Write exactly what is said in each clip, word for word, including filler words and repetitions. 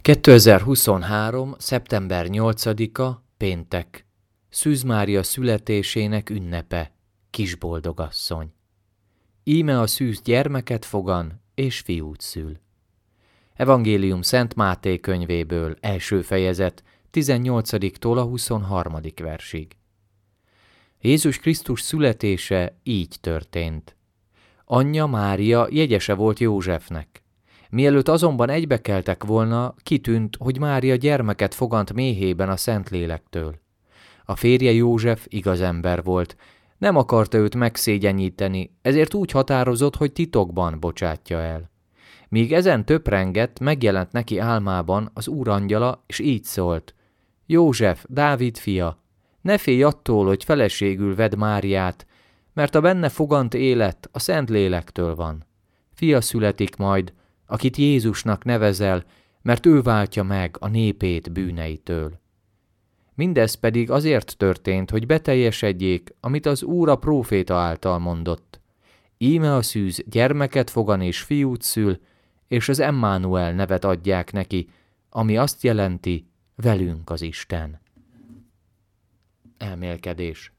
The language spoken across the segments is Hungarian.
kétezer-huszonhárom. szeptember nyolcadika. Péntek. Szűz Mária születésének ünnepe. Kisboldogasszony. Íme a szűz gyermeket fogan, és fiút szül. Evangélium Szent Máté könyvéből, első fejezet, tizennyolcadiktól a huszonharmadik versig. Jézus Krisztus születése így történt. Anyja Mária jegyese volt Józsefnek. Mielőtt azonban egybekeltek volna, kitűnt, hogy Mária gyermeket fogant méhében a Szentlélektől. A férje József igaz ember volt, nem akarta őt megszégyeníteni, ezért úgy határozott, hogy titokban bocsátja el. Míg ezen töprengett, megjelent neki álmában az Úr angyala, és így szólt: József, Dávid fia, ne félj attól, hogy feleségül vedd Máriát, mert a benne fogant élet a Szentlélektől van. Fia születik majd, akit Jézusnak nevezel, mert ő váltja meg a népét bűneitől. Mindez pedig azért történt, hogy beteljesedjék, amit az Úr a próféta által mondott. Íme a szűz gyermeket fogan és fiút szül, és az Emmanuel nevet adják neki, ami azt jelenti, velünk az Isten. Elmélkedés.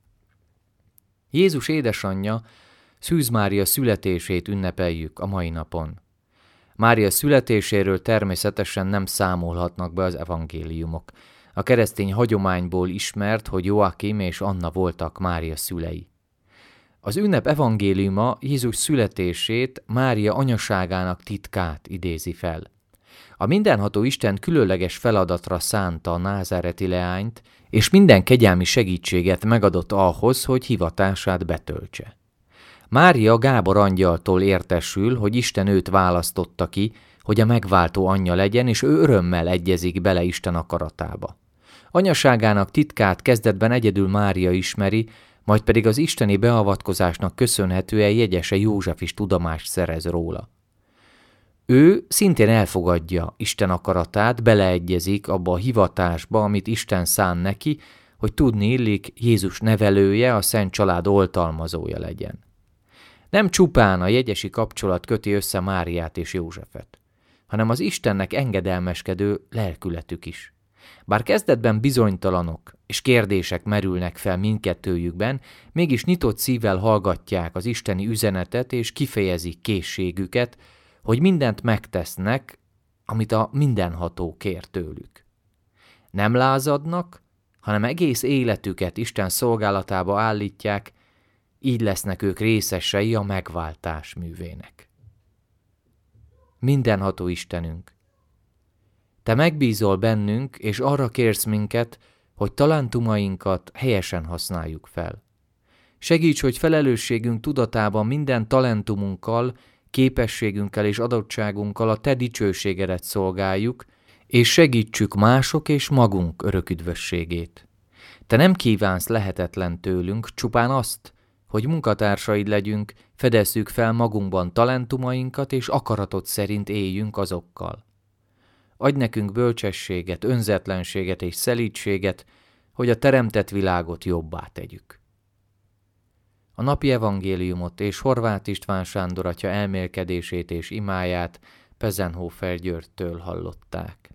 Jézus édesanyja, Szűz Mária születését ünnepeljük a mai napon. Mária születéséről természetesen nem számolhatnak be az evangéliumok. A keresztény hagyományból ismert, hogy Joakim és Anna voltak Mária szülei. Az ünnep evangéliuma Jézus születését, Mária anyaságának titkát idézi fel. A mindenható Isten különleges feladatra szánta a názáreti leányt, és minden kegyelmi segítséget megadott ahhoz, hogy hivatását betöltse. Mária Gábor angyaltól értesül, hogy Isten őt választotta ki, hogy a megváltó anyja legyen, és ő örömmel egyezik bele Isten akaratába. Anyaságának titkát kezdetben egyedül Mária ismeri, majd pedig az isteni beavatkozásnak köszönhetően jegyese József is tudomást szerez róla. Ő szintén elfogadja Isten akaratát, beleegyezik abba a hivatásba, amit Isten szán neki, hogy tudni illik, Jézus nevelője, a Szent Család oltalmazója legyen. Nem csupán a jegyesi kapcsolat köti össze Máriát és Józsefet, hanem az Istennek engedelmeskedő lelkületük is. Bár kezdetben bizonytalanok és kérdések merülnek fel mindkettőjükben, mégis nyitott szívvel hallgatják az isteni üzenetet és kifejezik készségüket, hogy mindent megtesznek, amit a mindenható kér tőlük. Nem lázadnak, hanem egész életüket Isten szolgálatába állítják, így lesznek ők részesei a megváltás művének. Mindenható Istenünk, Te megbízol bennünk, és arra kérsz minket, hogy talentumainkat helyesen használjuk fel. Segíts, hogy felelősségünk tudatában minden talentumunkkal, képességünkkel és adottságunkkal a Te dicsőségedet szolgáljuk, és segítsük mások és magunk öröküdvösségét. Te nem kívánsz lehetetlen tőlünk, csupán azt, hogy munkatársaid legyünk, fedezzük fel magunkban talentumainkat, és akaratod szerint éljünk azokkal. Adj nekünk bölcsességet, önzetlenséget és szelídséget, hogy a teremtett világot jobbá tegyük. A napi evangéliumot és Horváth István Sándor atya elmélkedését és imáját Pezenhofer Györgytől hallották.